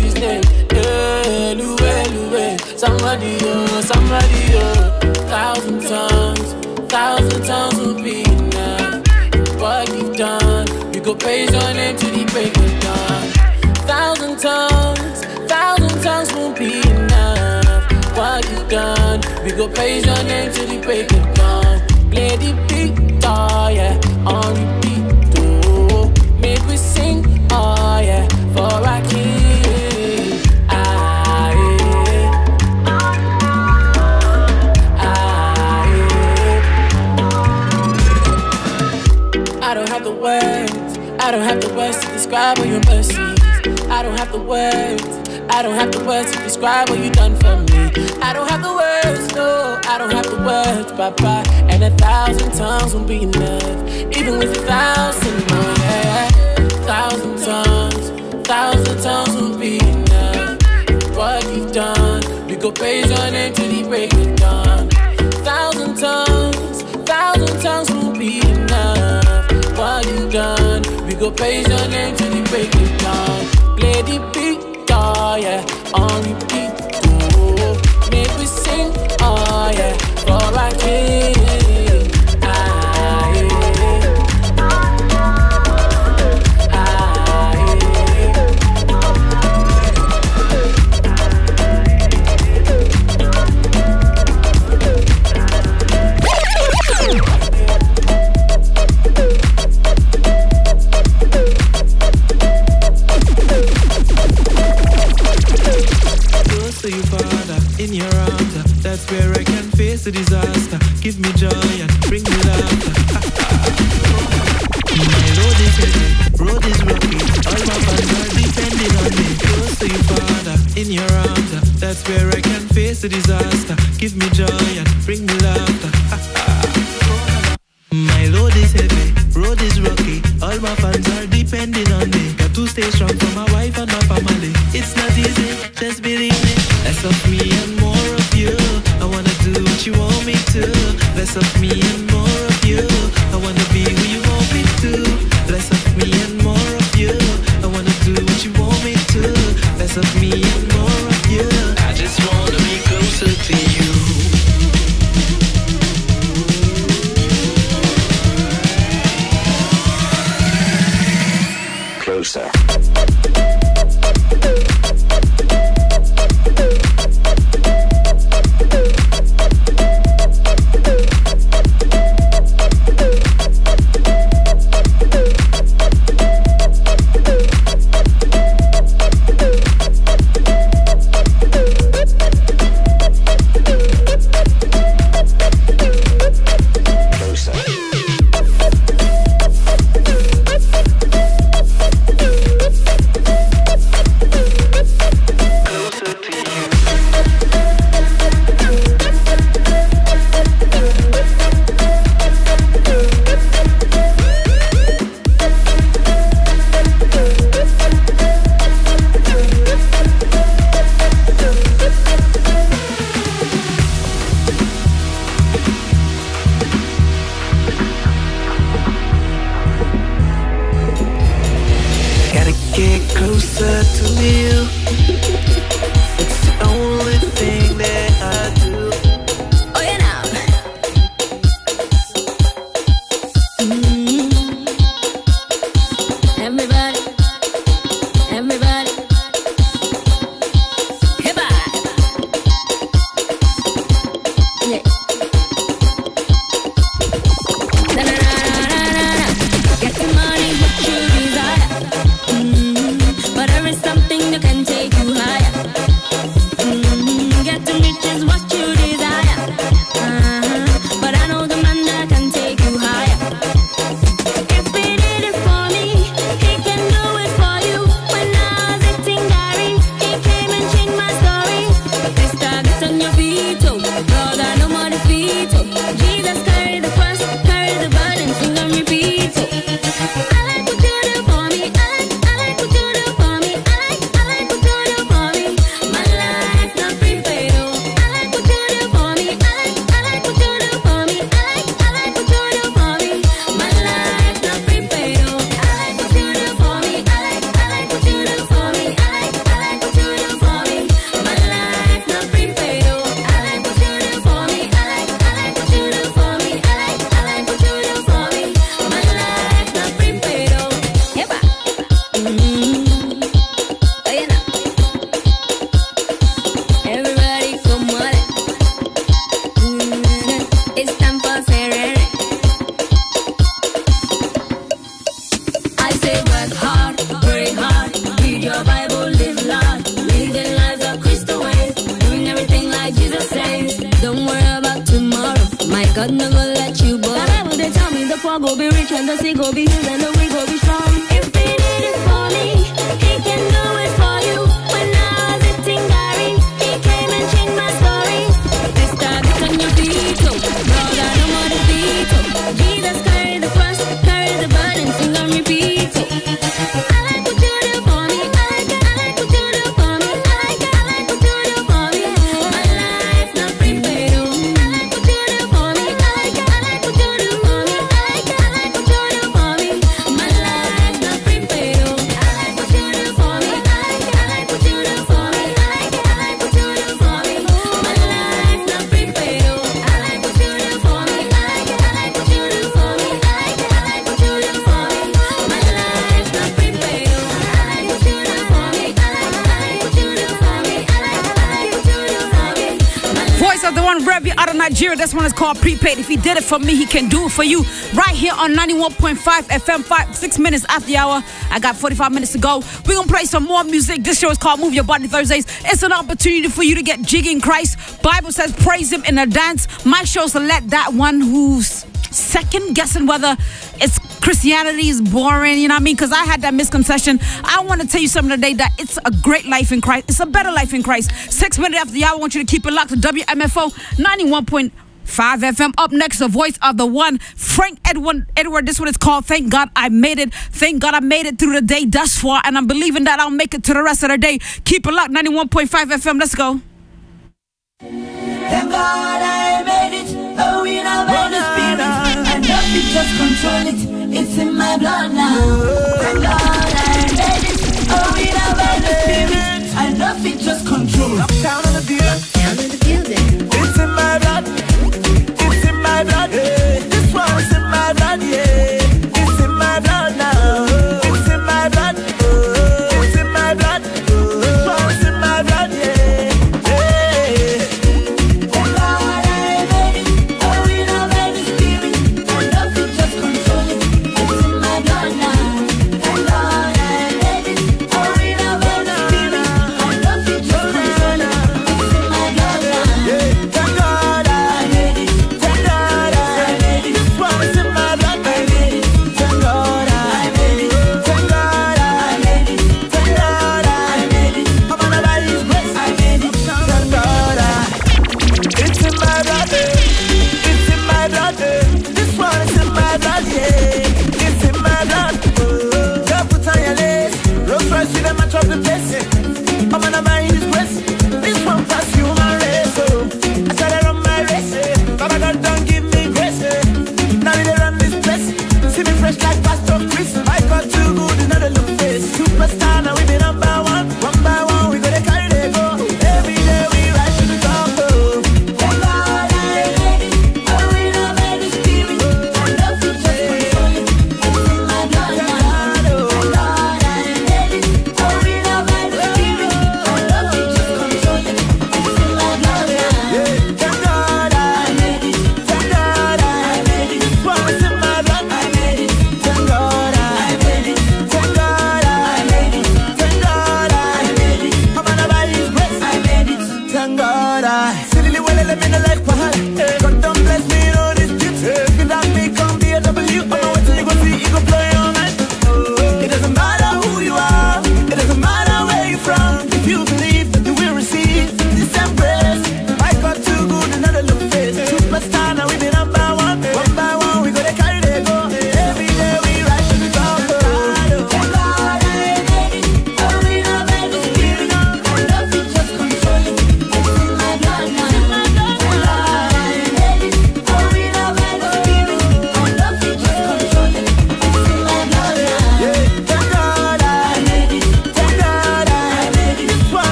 his name? Lue, Lue. Somebody, oh, somebody, oh. 1,000 tongues will be enough. What you've done, we go praise your name to the break of dawn. 1,000 tongues won't be enough. What you've done, we go praise your name to the break of dawn. Play the beat, oh yeah, on repeat, oh. Make we sing, oh yeah, for our King. Ah, yeah. Ah, yeah. I don't have the words, I don't have the words to describe all your mercies. I don't have the words, I don't have the words to describe what you done for me. I don't have the words, no, I don't have the words, Papa. And 1,000 tongues won't be enough, even with 1,000 more, yeah. 1,000 tongues won't be enough. What you've done, we go praise your name till the break of dawn. 1,000 tongues won't be enough. What you've done, we go praise your name till the break of dawn. Play the beat, oh yeah, on repeat, oh. Make we sing, oh yeah, for our King. Ah, yeah. Ah, to you, Father, in your arms, that's where I can face the disaster. Give me joy and bring me laughter. My road is heavy, road is rocky, all my fans are depending on me. Close to you, Father, in your arms, that's where I can face the disaster. Give me joy and bring me laughter. My load is heavy, road is rocky, all my fans are depending on me. Got to stay strong for my wife and my family. It's not easy, just believe me. Less of me and more of you. I wanna do what you want me to. Less of me and more of you. I wanna be who you want me to. Less of me and more of you. I wanna do what you want me to. Less of me and more of you. I just wanna be closer to you. Closer. Get closer to you. It's the only thing that I do. Oh yeah now. Everybody, everybody. Hip-hop. Yeah. Na-na-na-na-na-na. Get the money, what you desire. But there is something that can take you higher. God never let you go. The Bible they tell me the poor go be rich and the sick go be healed and the weak go be strong. If he did it for me, he can do it for you. When I was eating Gary, he came and changed my story. This time get on your feet, oh. Lord, I don't want to defeat, oh. Jesus carry the cross, carry the burden, sing on repeat, oh. I like what you do for me. I like what you do for me. I like what you do for me. My life not prepaid, oh. I like what you do for me. I like what you do for me. I like what you do for me. My life not prepaid, oh. I like what you do for me. I like what you do for me. I like what you do for me. My life not prepaid, oh. I like what you do for me. I like what you do for me. I like what you do for me. My life not prepaid, oh. I like what you do for me. I like what you do for me. I like what you do for me. Voice of the One, Revy out of Nigeria. This one is called Prepaid. If he did it for me, he can do it for you. Right here on 91.5 FM, 6 minutes after the hour. I got 45 minutes to go. We're going to play some more music. This show is called Move Your Body Thursdays. It's an opportunity for you to get jiggy in Christ. Bible says praise him in a dance. My show's to let that one who's second guessing whether it's Christianity is boring, you know what I mean? Because I had that misconception. I want to tell you something today that it's a great life in Christ. It's a better life in Christ. 6 minutes after the hour, I want you to keep it locked to WMFO 91.5 FM. Up next, the voice of the one, Frank Edward. This one is called Thank God I Made It. Thank God I made it through the day thus far, and I'm believing that I'll make it to the rest of the day. Keep it locked, 91.5 FM. Let's go. Thank God I made it, oh, we know by the Spirit, and nothing just control it, it's in my blood now. Thank God I made it, oh, we know by the Spirit, and nothing just control. Down in the building, it's in my blood, it's in my blood, yeah. This one's in my blood, yeah. It's in my blood now, it's in my blood, it's in my blood, this one's in my blood, yeah. Thank God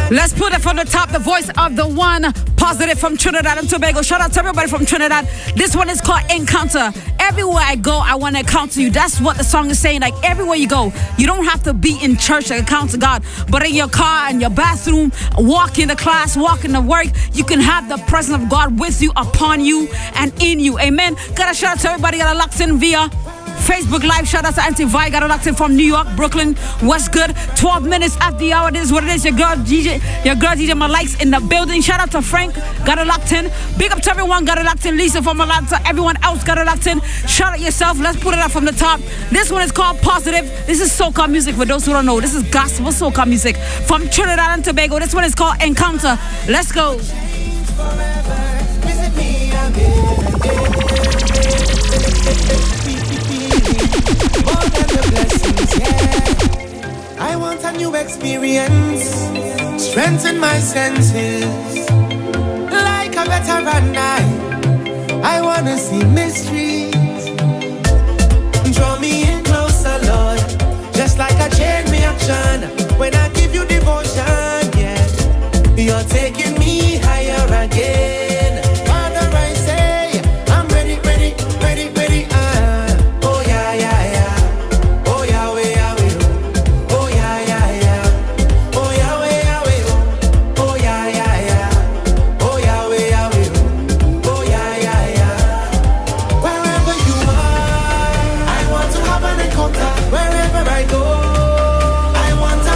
Let's put it from the top, the voice of the one, Positive from Trinidad and Tobago. Shout out to everybody from Trinidad. This one is called Encounter. Everywhere I go, I want to encounter you. That's what the song is saying. Like, everywhere you go, you don't have to be in church to encounter God, but in your car, in your bathroom, walking to class, walking to work, you can have the presence of God with you, upon you, and in you. Amen. Gotta shout out to everybody that are locked in via Facebook Live. Shout out to Auntie Vi, got it locked in from New York, Brooklyn. What's good? 12 minutes after the hour. This is what it is. Your girl DJ Malikes in the building. Shout out to Frank, got it locked in. Big up to everyone, got it locked in. Lisa from Atlanta, everyone else got it locked in. Shout out yourself. Let's put it up from the top. This one is called Positive. This is soca music for those who don't know. This is gospel soca music from Trinidad and Tobago. This one is called Encounter. Let's go. More than the blessings, yeah. I want a new experience, strengthen my senses. Like a veteran, I wanna see mysteries. Draw me in closer, Lord, just like a chain reaction. When I give you devotion, yeah, you're taking me higher again. Father, I say, I'm ready, ready, ready, ready. Wherever I go, I want to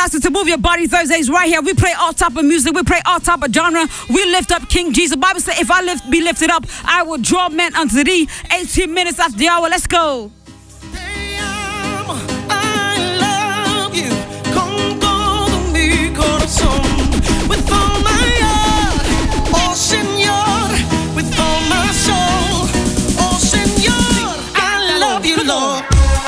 Blast It to Move Your Body Thursdays right here. We play all type of music. We play all type of genre. We lift up King Jesus. The Bible says, if I be lifted up, I will draw men unto thee. 18 minutes after the hour. Let's go. I love you. Con todo mi corazón. With all my heart. Oh, Señor. With all my soul. Oh, Señor. I love you, Lord.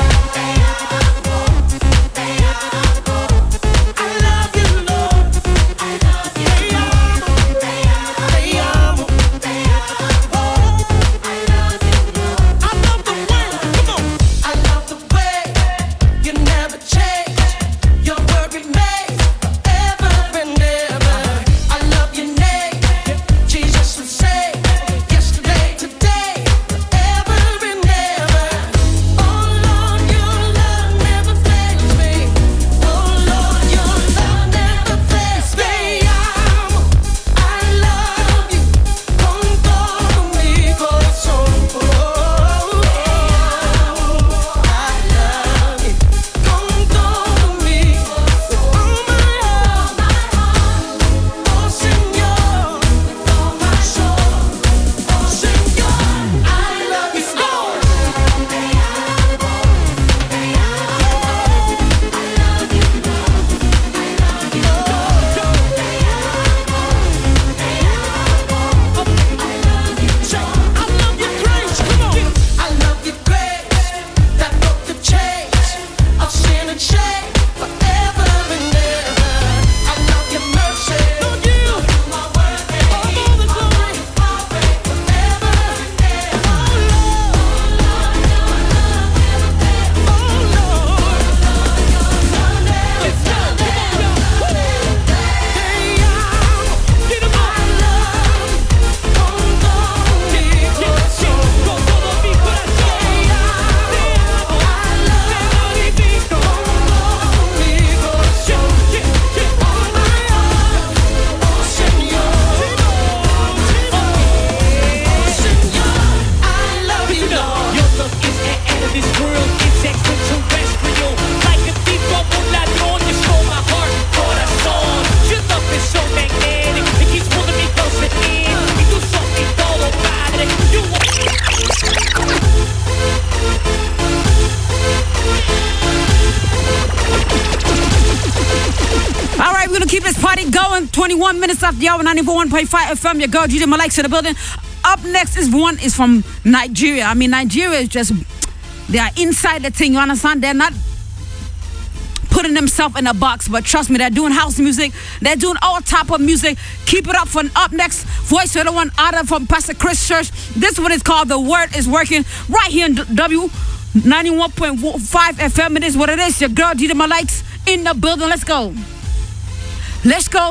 Keep this party going. 21 minutes after the hour, 94.5 FM. Your girl, Judy Malik's in the building. Up next is from Nigeria. I mean, Nigeria is just, they are inside the thing, you understand? They're not putting themselves in a box, but trust me, they're doing house music. They're doing all type of music. Keep it up for up next. Voice of the one out of from Pastor Chris Church. This one is called The Word is Working. Right here in W 91.5 FM. It is what it is. Your girl, Judy Malik's in the building. Let's go. Let's go.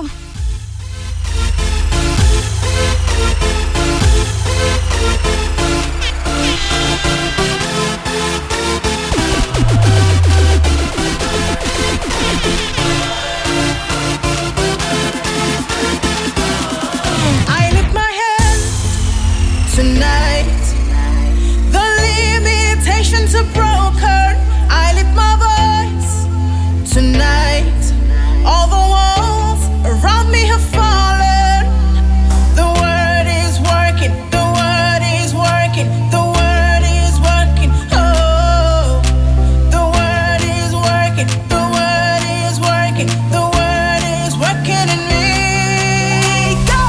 I lift my hand tonight. The limitations are broken. I lift my voice tonight. All the walls around me have fallen. The word is working. The word is working. The word is working. Oh, the word is working. The word is working. The word is working in me. Go.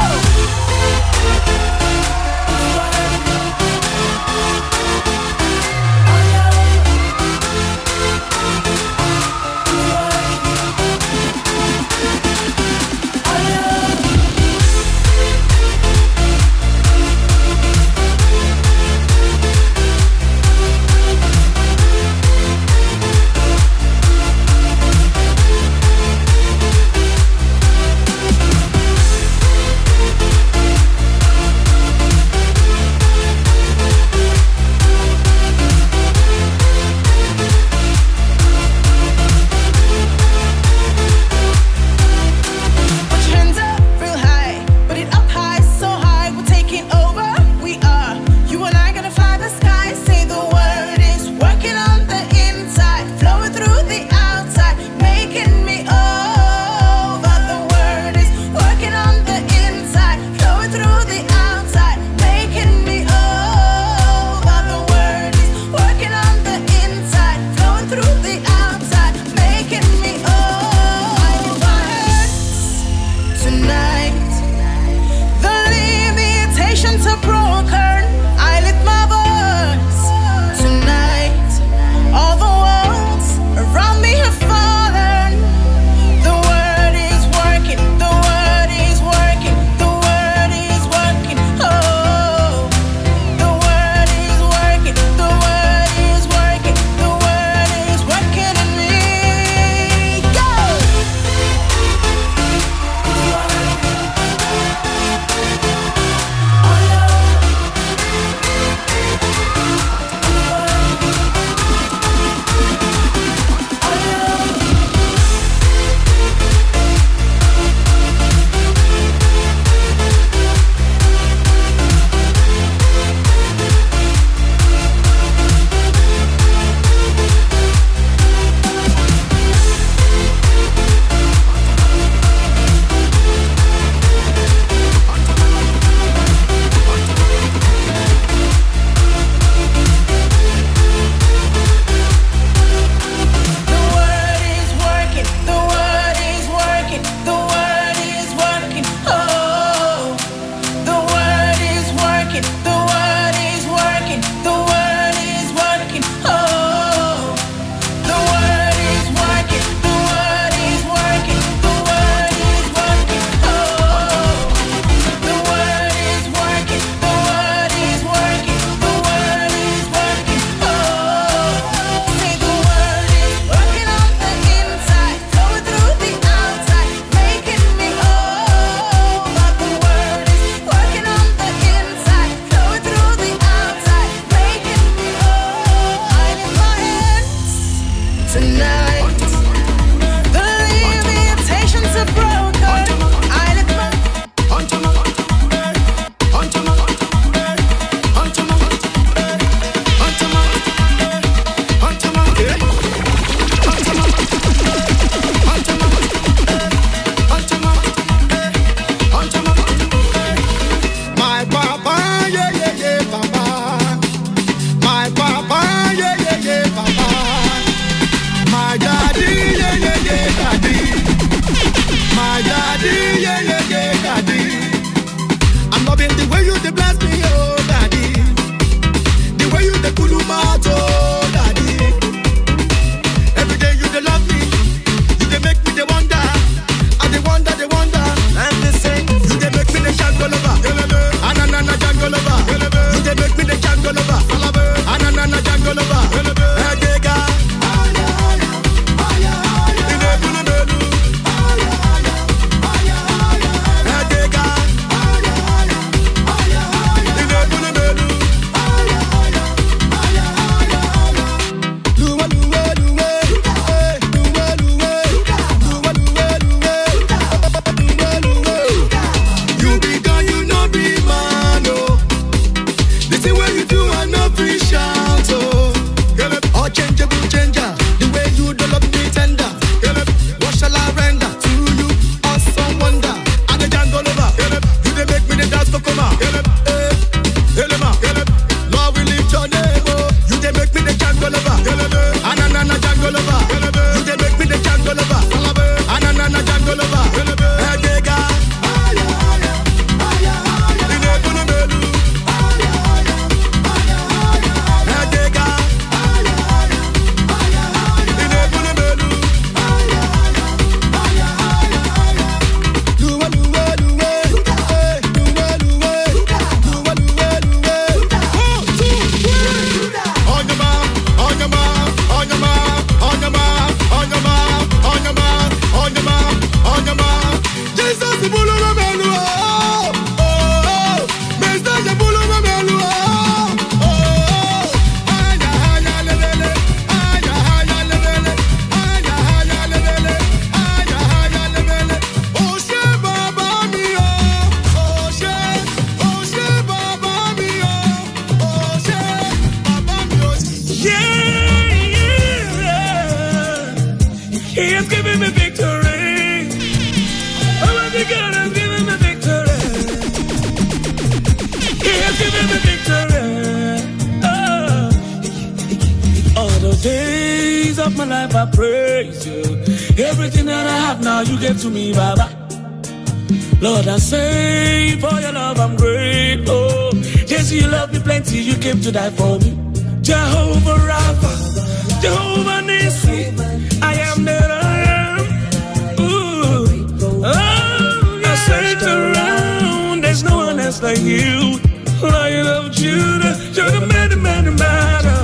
kulumato, daddy. Every day you dey love me, you dey make me dey wonder, and they wonder, and they say you dey make me dey jangle over, anana jangle over, you dey make me dey jangle over, anana jangle over, Egega, Inebulubelu, Egega, Inebulubelu. You be gone, you no be man, oh. This is what you do, I no free shout, oh. Or changeable changer, the way you develop me tender. What shall I render to you? Awesome wonder, and the jangle over. You dey make me the dance for coma. Lord, we lift your name, oh. You dey make me the jangle over. Anana jangle over. You dey make me the jangle over. Anana jangle over. Egega. Inebulubelu. Egega. Inebulubelu. He has given me victory. Almighty God has given me victory. He has given me victory. All the days of my life I praise you. Everything that I have now you gave to me, Baba. Lord, I say for your love I'm grateful. Yes, you love me plenty, you came to die for me. Jehovah Rapha, Jehovah Nissi, I am that I am. Ooh. Oh, I searched around, there's no one else like you. Lion of Judah, you're the man in battle.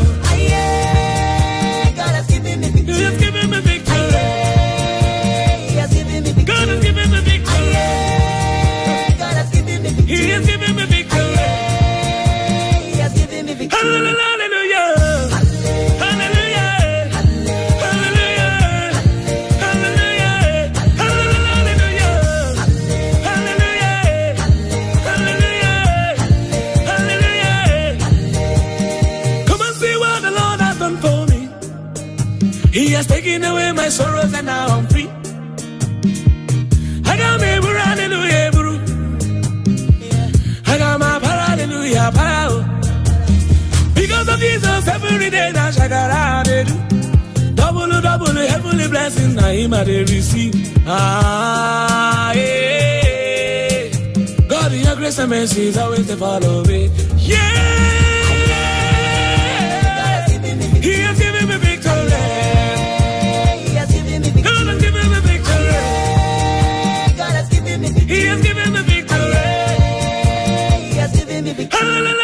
God has given me victory. He has given me victory. He has given me victory. God has given me victory. God has given me victory. He has given me victory. He has given me victory. Hallelujah. He has taken away my sorrows and now I'm free. I got me, hallelujah, bro. I got my hallelujah, power. Because of Jesus, every day that I do. Double, heavenly blessings, now him I receive. Ah, yeah. God, your grace and mercy is always to follow me. Yeah. He has given me victory. He has given me victory. God has given me victory. God has given me victory. He has given me victory. He has given me victory. Hallelujah.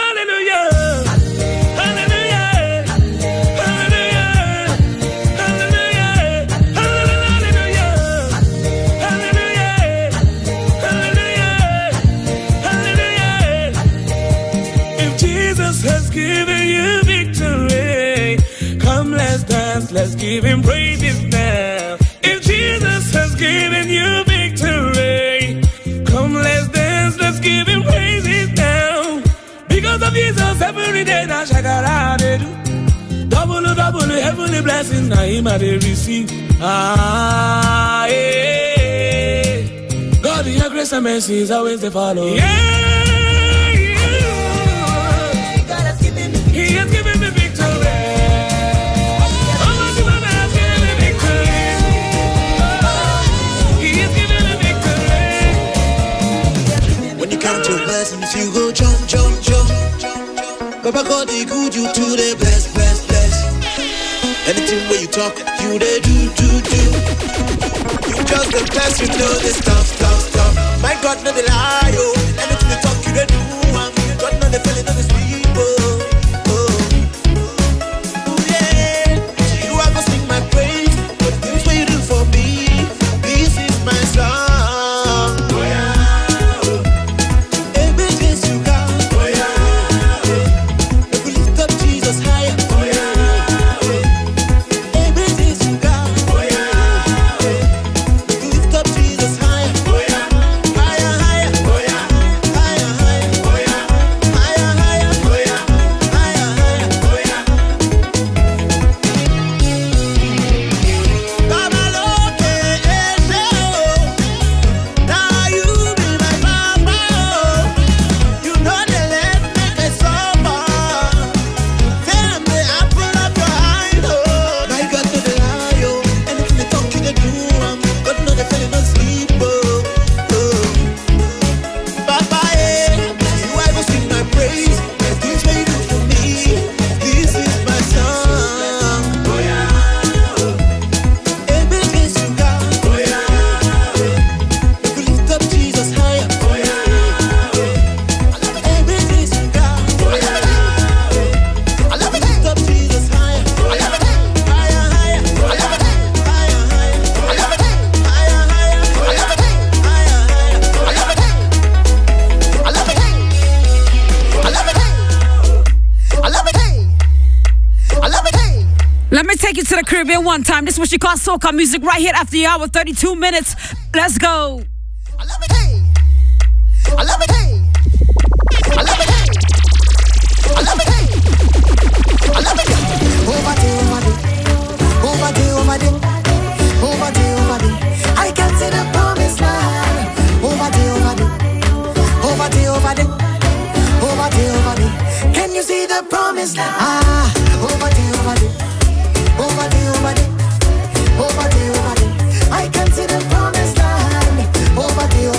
Let's give him praises now. If Jesus has given you victory, come let's dance, let's give him praises now. Because of Jesus, every day now shakara they do. Double, heavenly blessings now him I they receive. Ah, yeah. God, your grace and mercy is always to follow. Yeah. God has given me victory. He has given me victory. Count your blessings, you go jump, jump, jump. Go Papa God, they good, you to the bless. Anything where you talk, you they do. You just the best, you know the stuff. My God, no they lie, oh. Anything they talk, you they do. God, no they feeling, no they sleep, oh yeah. You are gonna sing my praise, but the things what you do for me, this is my song. Oh yeah. Everything you got. Oh yeah. If we lift up Jesus higher. Oh yeah. Everything you got. Oh yeah. If we lift up Jesus higher. Oh yeah. Higher. Oh yeah. Higher. Oh yeah. Higher. Oh yeah. Higher. Oh yeah. Baba Loke, now you be my papa. You know the let make I suffer. Tell me apple of your eye, oh. My God, no the lie, oh. Anything they talk, you they do, but no they feel no sleep, oh. Papa, you I go sing my praise. This way you do for me. This is my song. Oh yeah. Everything you got. Oh yeah. If we lift up Jesus higher. Oh yeah. Everything you got. Oh yeah. I love it. Lift up Jesus higher. Oh yeah. Higher. Oh yeah. Higher. I love it. Higher. Oh yeah. Higher. Let me take you to the Caribbean one time. This is what she calls soca music right here after the hour, 32 minutes. Let's go. I can see the promised land. Over there. Can you see the promised land? Over there. I can see the promised land. Over there.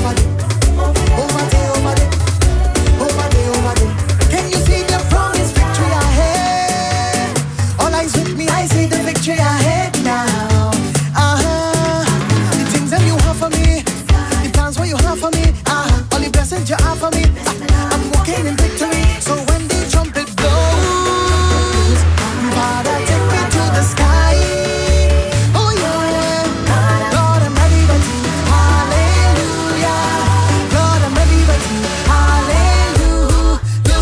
Can you see the promised victory ahead? All eyes with me, I see the victory ahead now. The things that you have for me, the plans what you have for me, all the blessings you have for me, I'm walking in victory. So when the trumpet blows, Father, take me to the sky. Oh yeah, Lord, I'm ready for you. Hallelujah. Lord, I'm ready for you. Hallelujah.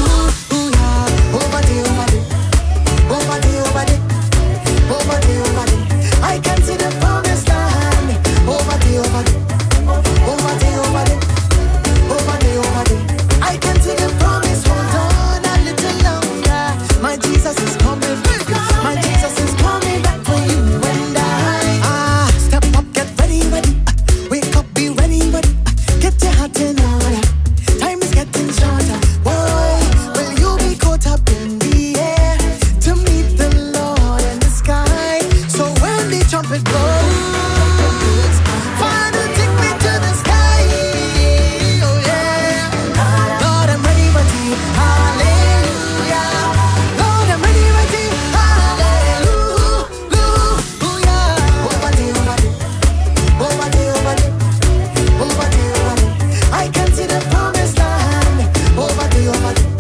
Over there. I can see the promised land. Over there. I can see the promise. Hold on a little longer. My Jesus is coming. My Jesus is coming back for you and I. Step up, get ready. Wake up, be ready. Get your heart in order. Time is getting shorter. Boy, will you be caught up in the air to meet the Lord in the sky? So when the trumpet blows, Father, take me to the sky. Oh yeah, Lord, I'm ready for you. Hallelujah. Lord, I'm ready for you. Hallelujah. Over there. I can see the promised land. Over there.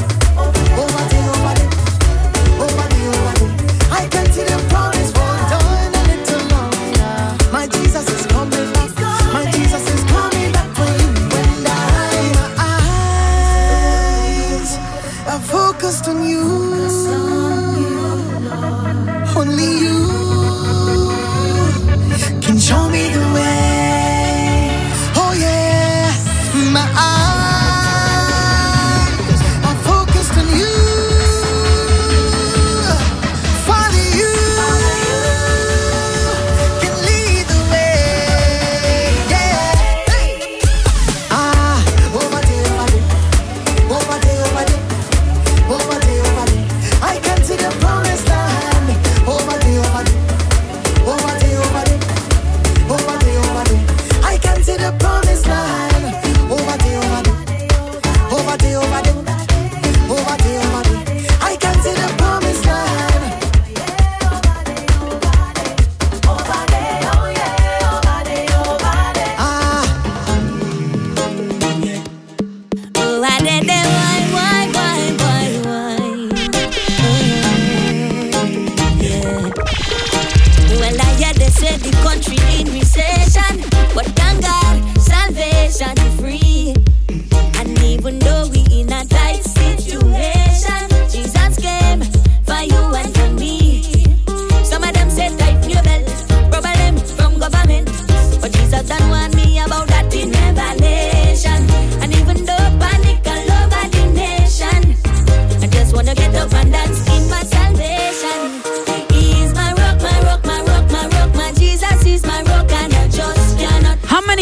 I can see the promise. Hold on a little longer. My Jesus is coming back. My Jesus is coming back for you and I. My eyes are focused on you. Only you can show me the way. Oh yeah, my eyes are focused on you. Follow you can lead the way. Yeah. Over there. I can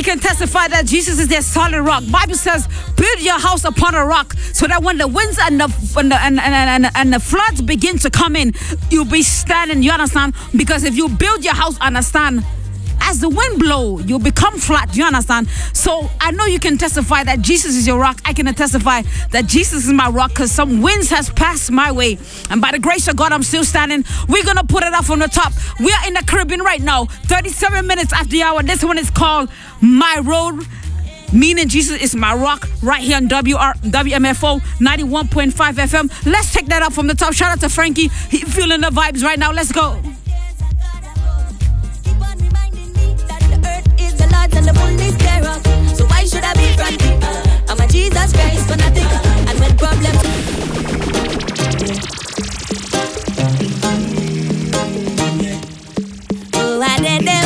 can testify that Jesus is their solid rock. Bible says, build your house upon a rock, so that when the winds and the floods begin to come in, you'll be standing. You understand? Because if you build your house on a stand, as the wind blow, you'll become flat. You understand? So I know you can testify that Jesus is your rock. I can testify that Jesus is my rock, because some winds has passed my way, and by the grace of God, I'm still standing. We're gonna put it up from the top. We are in the Caribbean right now, 37 minutes after the hour. This one is called My Road, meaning Jesus is my rock, right here on WMFO 91.5 FM. Let's take that up from the top. Shout out to Frankie. He feeling the vibes right now. Let's go. And the moon is thereof. So why should I be frantic? I'm a Jesus Christ for nothing. And when problems oh, I did it,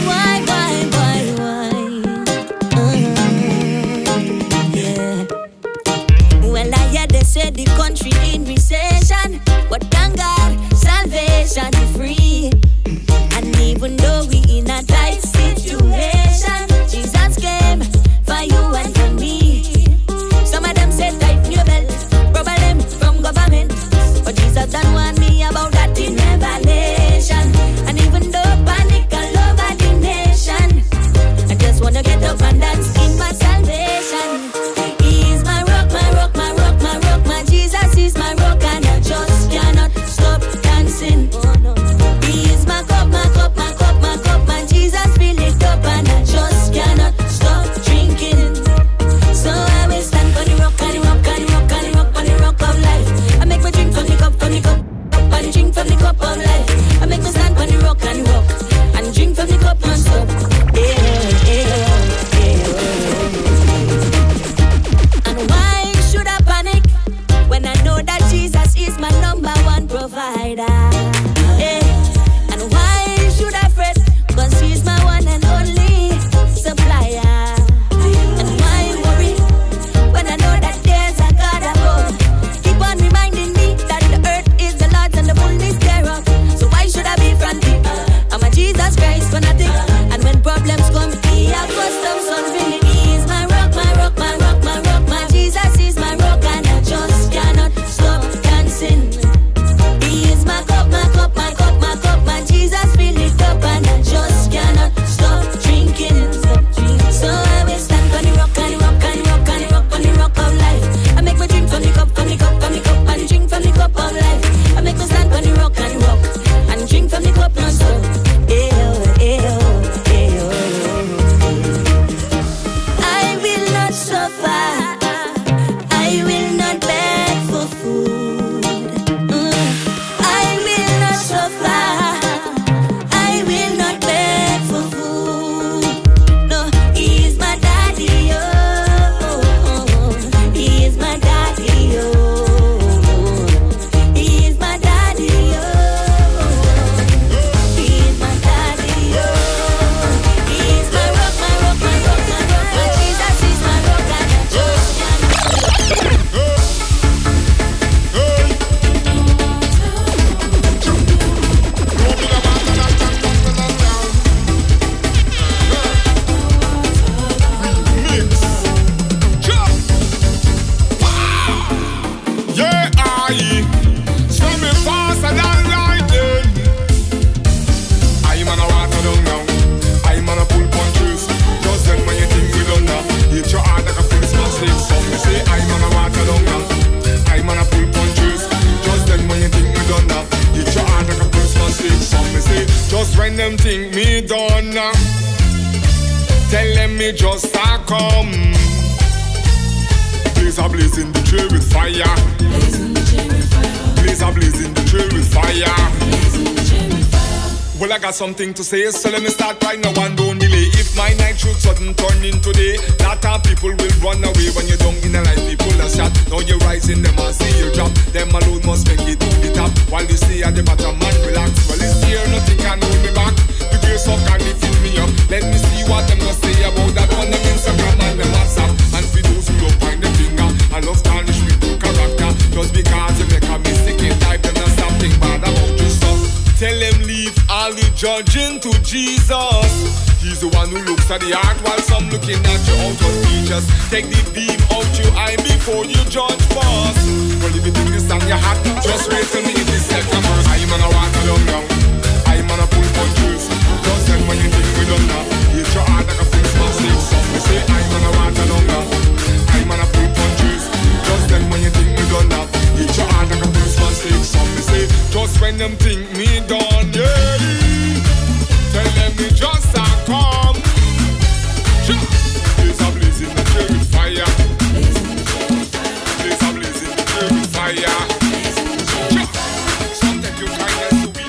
yeah. Well, I hear they say the country in recession, but thank God, salvation is free. And even though we in a tight situation, Jesus came for you and for me. Some of them say tighten your belt, problem from government, but Jesus don't want me about that in Revelation. And even though panic all over the nation, I just wanna get up and dance in my salvation. He is my rock, my rock, my rock, my rock. My Jesus is my rock, and I just cannot stop dancing. Oh no. He is my cup, my cup, my cup, my cup. My Jesus fill it up, and I just cannot stop drinking. So I will stand for the rock, and the rock, and the rock, and the rock, and the rock of life. I make me drink from the cup, and drink from the cup of life. I make me stand for the rock, and the rock, and drink from the cup non-stop. And why should I panic when I know that Jesus is my number one provider? And why should I fret? 'Cause he's my one and only supplier. And why worry when I know that there's a God above? Keep on reminding me that the earth is the Lord's and the fullness thereof. So why should I be frantic? I'm a Jesus Christ for nothing. And when problems come, he has custom solving. He is my rock, my rock, my rock, my rock. My Jesus is my rock, and I just cannot stop dancing. He is my cup, my cup, my cup, my cup. My Jesus fill it up, and I just cannot stop drinking. So I will stand on the rock, and the rock, and the rock, and the rock, on the rock of life. I make me drink from the cup, from the cup, from the cup, and drink from the cup of life. I make me stand on the rock, and the rock, and drink from the cup non-stop. I will not suffer. I will not beg for food. I will not suffer. I will not beg for food. No, he is my daddy, oh. He is my daddy, oh. He is my daddy, oh. He is my daddy, oh. He is my rock, my rock, my rock, my rock. My Jesus is my rock, and I just can't. Yeah, swimming faster than lightning. I'm on a water down now. I'm on a pull punches. Just then when you think we done now, hit your heart like a Christmas stick. Some me say I'm on a water down now. I'm on a pull punches. Just then when you think we done now, hit your heart like a Christmas stick. Some me say just when them think me done now, tell them me just start come. Blaze a blaze in the trail with fire. Blaze a blaze in the trail with fire. Well, I got something to say, so let me start right now and don't delay. If my night should sudden turn into day, lot of people will run away when you're down in the life. People are shot. Now you're rising, them and see you drop. Them alone must make it to the top. While you stay at the bottom and relax. Well, it's here, nothing can hold me back. The grace of God, they fill me up. Let me see what them gonna say about that on them Instagram and them WhatsApp. And for those who don't find the finger, I love tarnish with good character. Just because you make a mistake, type them and something bad about yourself. Tell them leave all the judging to Jesus. He's the one who looks at the heart while some looking at you out of features. Take the beam out your eye before you judge fast. Well, if you think this on your heart, just wait till me in the second verse. I'm on a water down now. I'm on a pull punches. Just then when you think we done now, hit your heart like a Christmas stick. Some me say I'm on a water down now. I'm on a pull punches. Just then when you think me done now, hit your heart like a Christmas stick. Some me say just when them think me done, yeah. Tell them me just a come. Blaze a blaze in the purifier. Blaze a blaze in the purifier. Some take your kindness to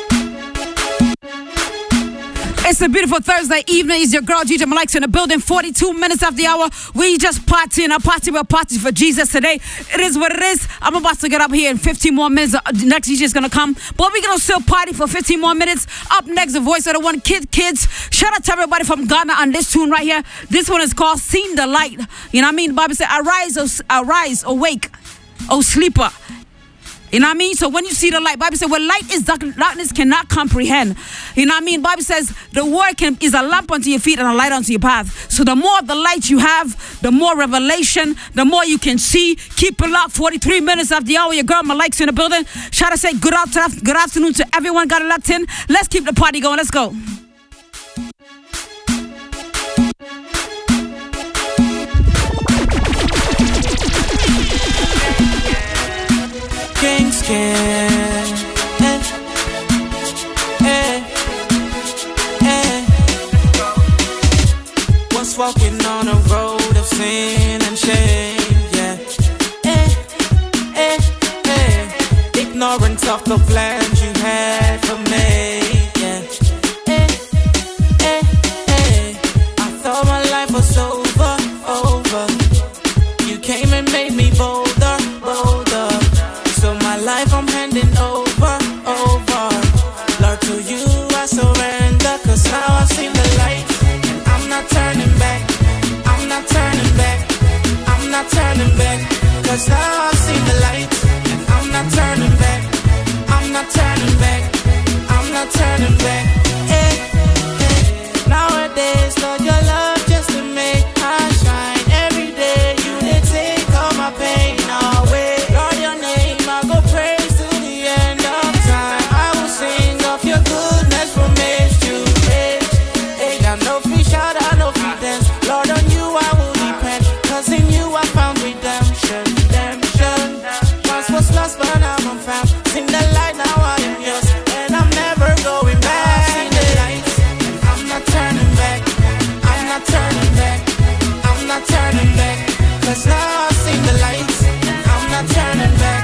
be. It's a beautiful Thursday evening. It's your girl DJ Malik's in the building. 42 minutes after the hour. We just partying. We're partying for Jesus today. It is what it is. I'm about to get up here in 15 more minutes. The next DJ is gonna come, but we're gonna still party for 15 more minutes. Up next, the voice of the one, Kids. Shout out to everybody from Ghana on this tune right here. This one is called "Seen the Light." You know what I mean? The Bible said, "Arise, awake, O sleeper." You know what I mean? So when you see the light, Bible says, where light is, darkness cannot comprehend. You know what I mean? Bible says the word is a lamp unto your feet and a light unto your path. So the more of the light you have, the more revelation, the more you can see. Keep it locked. 43 minutes after the hour. Your girl Malik's in the building. Shout out to say good afternoon to everyone got it locked in. Let's keep the party going. Let's go. Once walking on a road of sin and shame, yeah. Ignorance of the plans you had for me, yeah. I thought my life was over. You came and made me bolder. So my life I'm handing over. Lord, to you I surrender, 'cause now I've seen the light. And I'm not turning back. 'Cause now I've seen the light. And I'm not turning back. Nowadays, Lord, your love just to make I shine. Every day you did take all my pain away. Lord, your name I go praise to the end of time. I will sing of your goodness from age to age. I know free shout, I know free dance. Lord, on you I will depend, 'cause in you I found redemption. Once was lost but now I'm found. Sing the light, now I am yours, and I'm never going back. Sing the light, and I'm not turning back. 'Cause now I've seen the light, and I'm not turning back.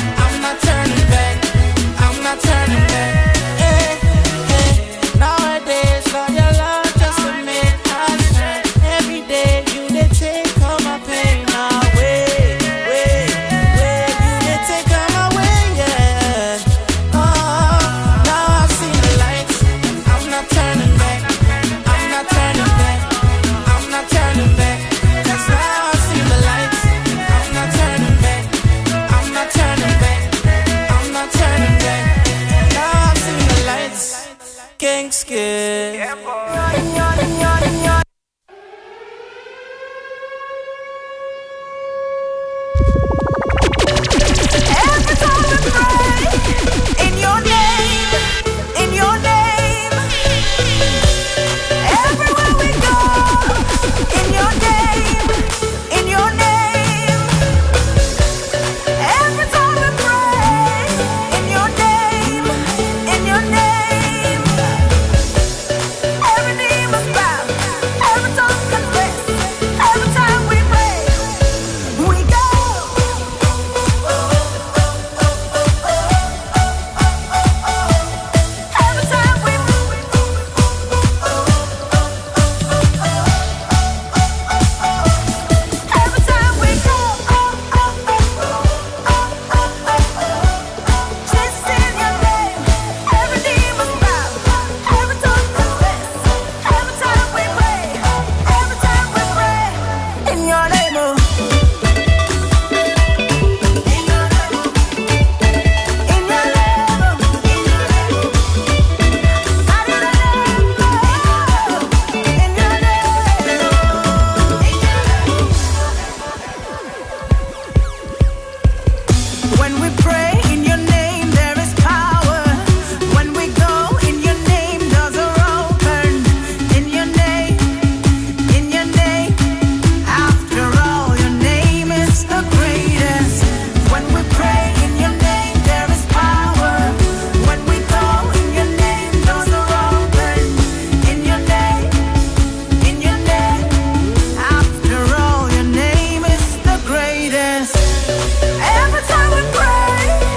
Nowadays, Lord, your love just to make us shine. Every day you did take all my pain away. You did take all my way, yeah. When we pray in your name, there is power. When we go in your name, doors are open. In your name, in your name. After all, your name is the greatest. When we pray in your name, there is power. When we go in your name, doors are open. In your name, in your name. After all, your name is the greatest. Every time we pray,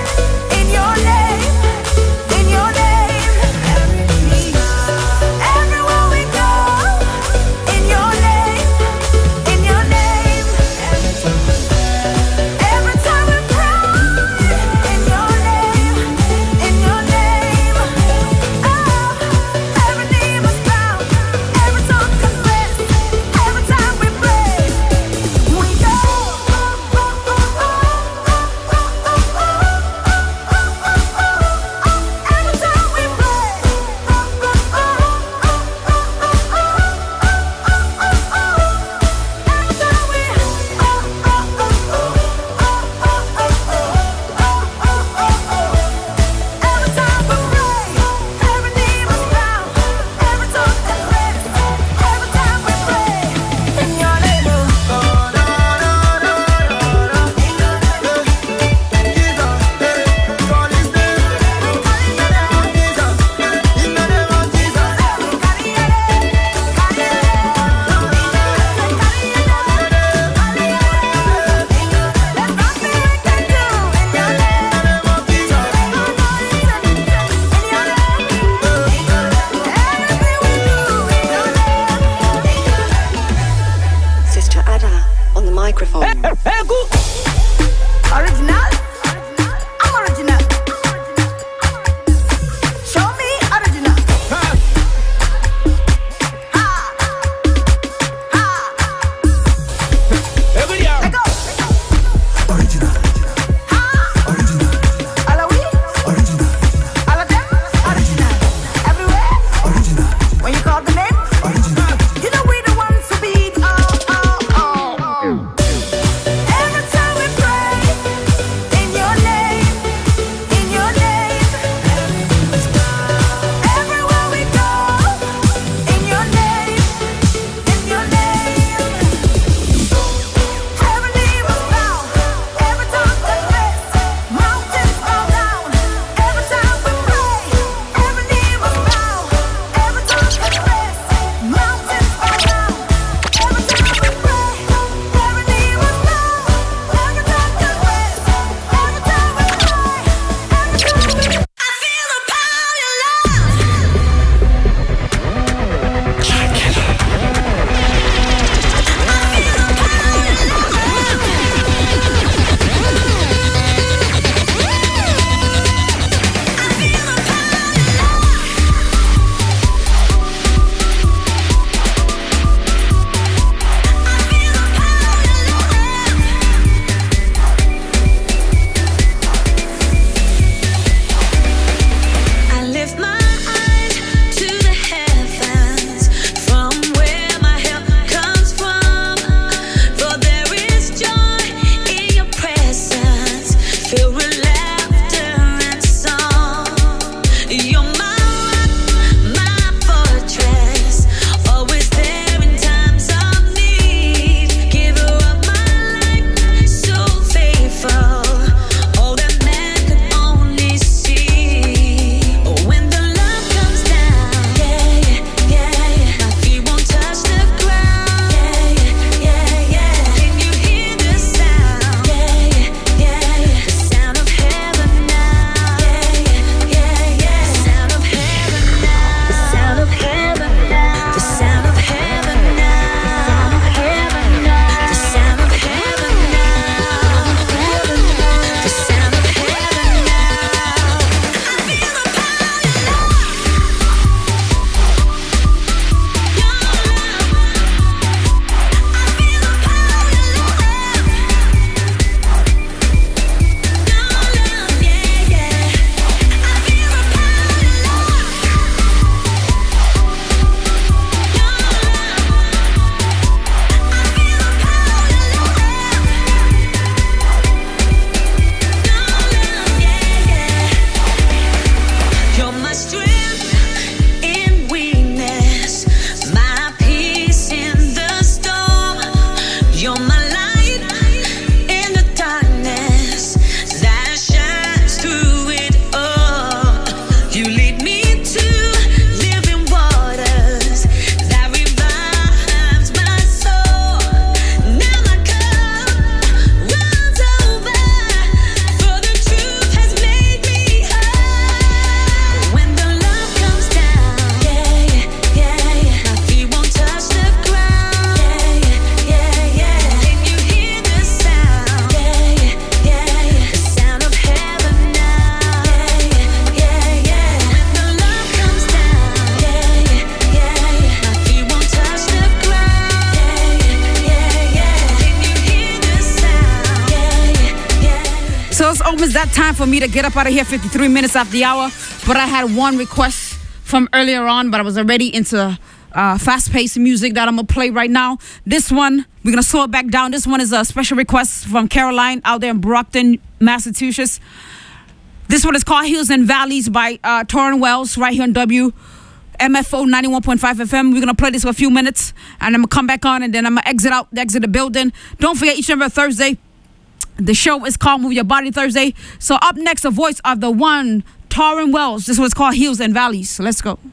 it's that time for me to get up out of here. 53 minutes after the hour. But I had one request from earlier on, but I was already into fast-paced music that I'm going to play right now. This one, we're going to slow it back down. This one is a special request from Caroline out there in Brockton, Massachusetts. This one is called Hills and Valleys by Torrin Wells right here on WMFO 91.5 FM. We're going to play this for a few minutes, and I'm going to come back on, and then I'm going to exit the building. Don't forget, each and every Thursday, the show is called Move Your Body Thursday. So up next, the voice of the one, Torrin Wells. This one's called Hills and Valleys. So let's go.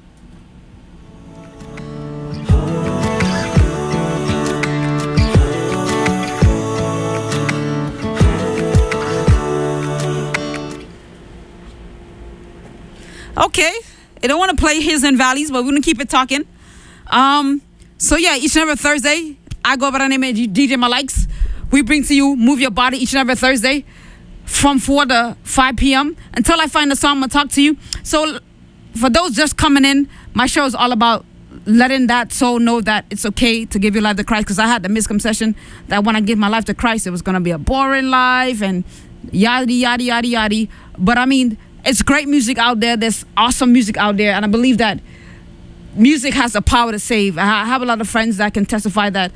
Okay, I don't want to play Hills and Valleys, but we're going to keep it talking. So yeah, each and every Thursday, I go by the name of DJ Malikes. We bring to you Move Your Body each and every Thursday from 4 to 5 p.m. Until I find a song, I'm going to talk to you. So for those just coming in, my show is all about letting that soul know that it's okay to give your life to Christ, because I had the misconception that when I give my life to Christ, it was going to be a boring life and yada, yada, yada, yada. But I mean, it's great music out there. There's awesome music out there. And I believe that music has the power to save. I have a lot of friends that can testify that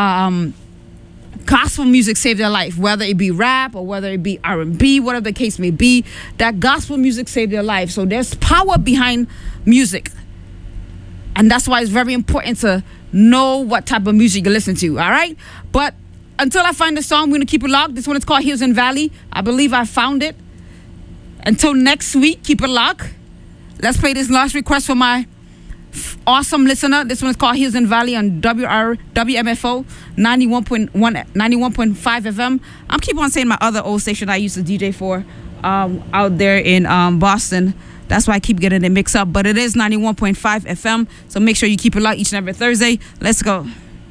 gospel music saved their life, whether it be rap or whether it be R&B, whatever the case may be. That gospel music saved their life. So there's power behind music. And that's why it's very important to know what type of music you listen to, all right? But until I find the song, we're going to keep it locked. This one is called Hills and Valley. I believe I found it. Until next week, keep it locked. Let's play this last request for my awesome listener. This one is called Hills and Valley on WMFO 91.5 FM. I'm keep on saying my other old station I used to DJ for out there in Boston. That's why I keep getting it mixed up. But it is 91.5 FM. So make sure you keep it locked each and every Thursday. Let's go.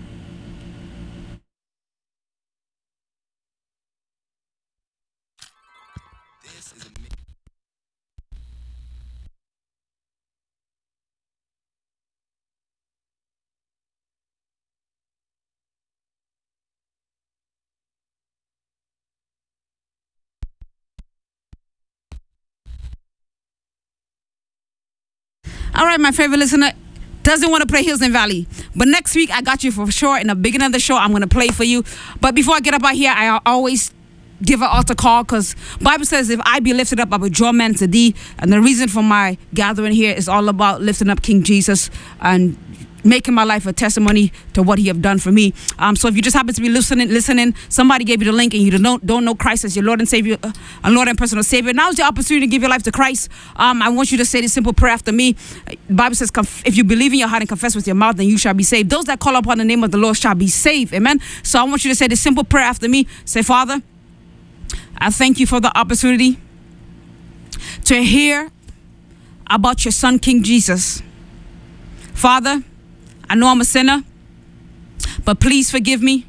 All right, my favorite listener doesn't want to play Hills and Valley. But next week, I got you for sure. In the beginning of the show, I'm going to play for you. But before I get up out here, I always give an altar call, because Bible says, if I be lifted up, I will draw men to thee. And the reason for my gathering here is all about lifting up King Jesus and making my life a testimony to what he have done for me. So if you just happen to be listening, somebody gave you the link and you don't know Christ as your Lord and Savior, Lord and personal Savior, now's the opportunity to give your life to Christ. I want you to say this simple prayer after me. The Bible says, if you believe in your heart and confess with your mouth, then you shall be saved. Those that call upon the name of the Lord shall be saved. Amen. So I want you to say this simple prayer after me. Say, Father, I thank you for the opportunity to hear about your son, King Jesus. Father, I know I'm a sinner, but please forgive me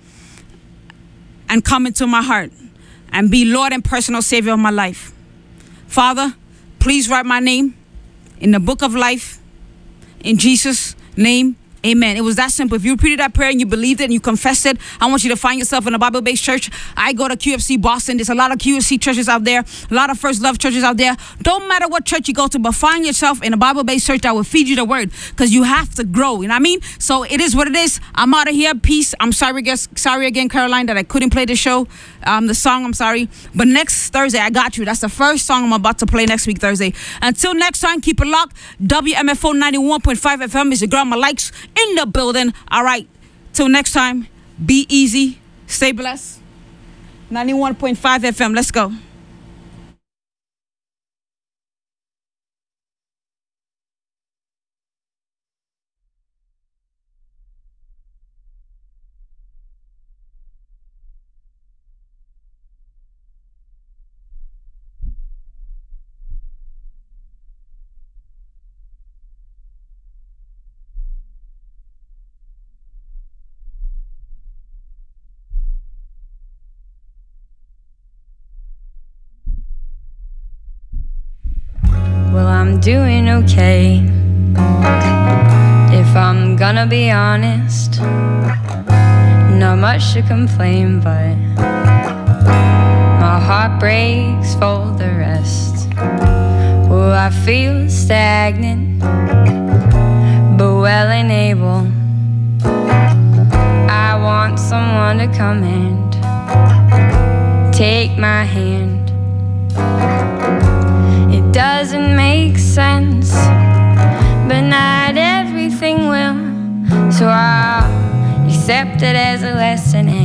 and come into my heart and be Lord and personal Savior of my life. Father, please write my name in the book of life. In Jesus' name, amen. It was that simple. If you repeated that prayer and you believed it and you confessed it, I want you to find yourself in a Bible-based church. I go to QFC Boston. There's a lot of QFC churches out there, a lot of First Love churches out there. Don't matter what church you go to, but find yourself in a Bible-based church that will feed you the word, because you have to grow. You know what I mean? So it is what it is. I'm out of here. Peace. I'm sorry again, Caroline, that I couldn't play the show. The song, I'm sorry. But next Thursday, I got you. That's the first song I'm about to play next week, Thursday. Until next time, keep it locked. WMFO 91.5 FM is your girl, Malikes, in the building. All right. Till next time, be easy. Stay blessed. 91.5 FM. Let's go. I'm doing okay, if I'm gonna be honest. Not much to complain, but my my heart breaks for the rest. Oh, I feel stagnant, but well and able. I want someone to come and take my hand. It doesn't make sense, but not everything will. So I'll accept it as a lesson